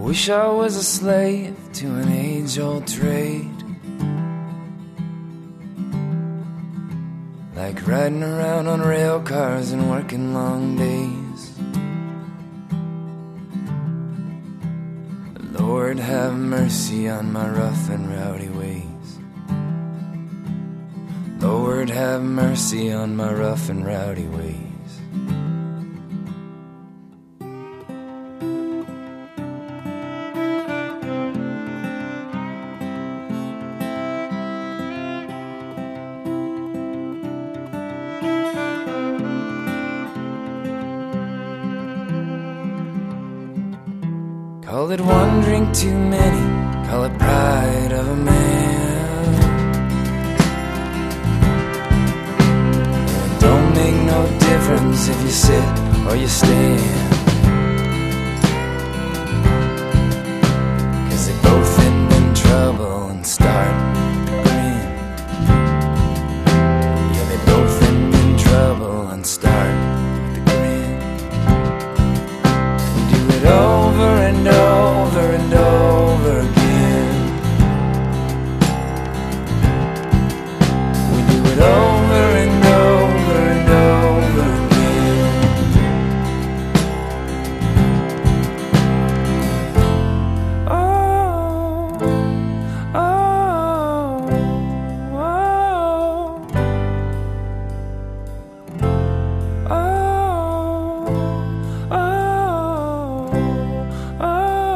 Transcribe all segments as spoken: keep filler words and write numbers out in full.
wish I was a slave to an age-old trade, like riding around on rail cars and working long days. Lord, have mercy on my rough and rowdy ways. Lord, have mercy on my rough and rowdy ways. Call it one drink too many, call it pride of a man. It don't make no difference if you sit or you stand, 'cause they both end in trouble and start to grin. Yeah, they both end in trouble and start to grin. We do it over and over and over again. We do it over and over and over again. Oh, oh, oh, oh, oh.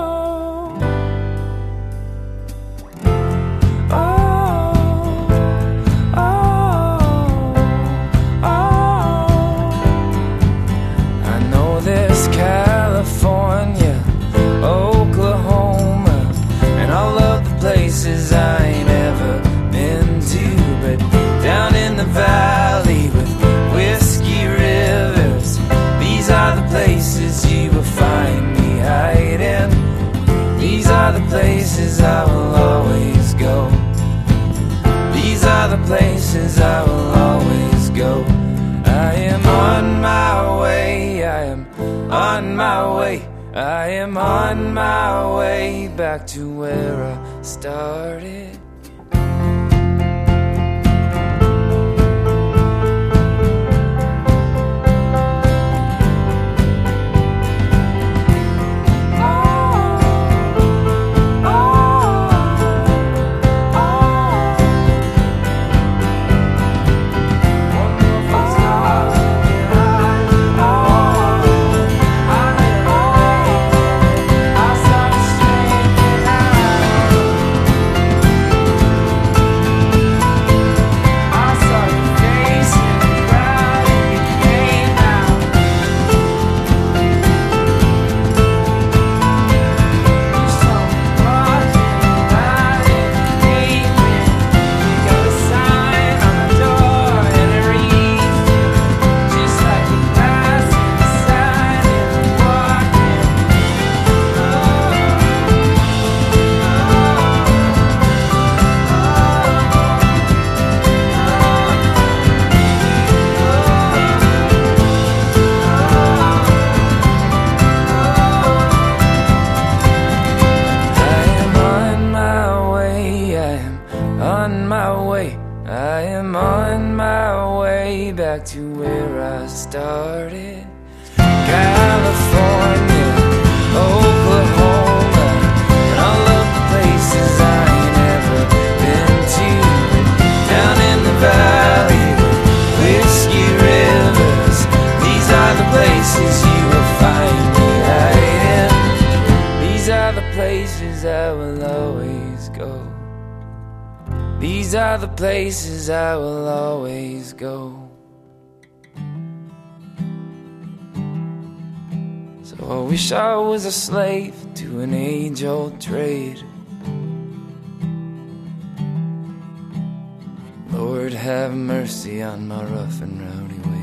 California, Oklahoma, and all of the places I ain't ever been to, but down in the valley with whiskey rivers, these are the places you will find me hiding. These are the places I will always go. These are the places I will always go. I am on my way, I am on my way, I am on my way back to where I started. I am on my way back to where I started. California, Oklahoma, and all of the places I ain't ever been to. Down in the valley, whiskey rivers, these are the places you will find me hiding. These are the places I will always go. These are the places I will always go. So I wish I was a slave to an age-old trade. Lord, have mercy on my rough and rowdy ways.